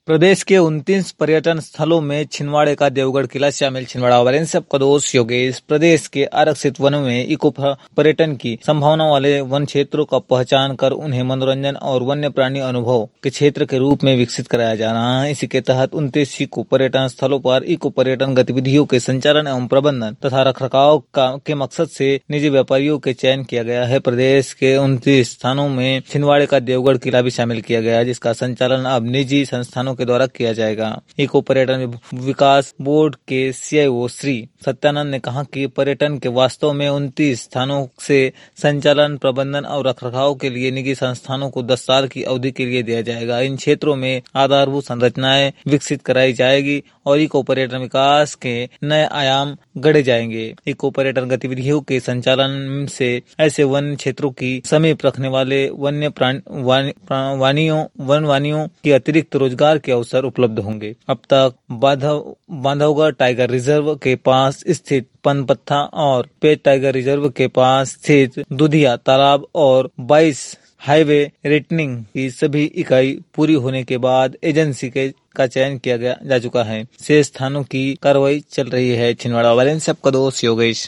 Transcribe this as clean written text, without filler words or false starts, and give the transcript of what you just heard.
प्रदेश के 29 पर्यटन स्थलों में छिंदवाड़े का देवगढ़ किला शामिल। छिंदवाड़ा वाले से आपका दोस्त योगेश। प्रदेश के आरक्षित वनों में इको पर्यटन की संभावना वाले वन क्षेत्रों का पहचान कर उन्हें मनोरंजन और वन्य प्राणी अनुभव के क्षेत्र के रूप में विकसित कराया जा रहा है। इसी के तहत 29 इको पर्यटन स्थलों पर इको पर्यटन गतिविधियों के संचालन एवं प्रबंधन तथा रखरखाव के मकसद से निजी व्यापारियों के चयन किया गया है। प्रदेश के 29 स्थानों में छिंदवाड़े का देवगढ़ किला भी शामिल किया गया है, जिसका संचालन अब निजी संस्थानों के द्वारा किया जाएगा। इको पर्यटन विकास बोर्ड के CIO श्री सत्यानंद ने कहा कि पर्यटन के वास्तव में 29 स्थानों से संचालन, प्रबंधन और रखरखाव के लिए निजी संस्थानों को 10 साल की अवधि के लिए दिया जाएगा। इन क्षेत्रों में आधारभूत संरचनाएं विकसित कराई जाएगी और इको पर्यटन विकास के नए आयाम गढ़े जाएंगे। इको पर्यटन गतिविधियों के संचालन से ऐसे वन क्षेत्रों की समीप रखने वाले वन्य वनवानियों की अतिरिक्त रोजगार के अवसर उपलब्ध होंगे। अब तक बांधवगढ़ टाइगर रिजर्व के पास स्थित पनपत्था और पेट टाइगर रिजर्व के पास स्थित दुधिया तालाब और 22 हाईवे रेटनिंग की सभी इकाई पूरी होने के बाद एजेंसी का चयन किया जा चुका है। शेष स्थानों की कार्रवाई चल रही है। छिंदवाड़ा वाले से आपका दोस्त योगेश।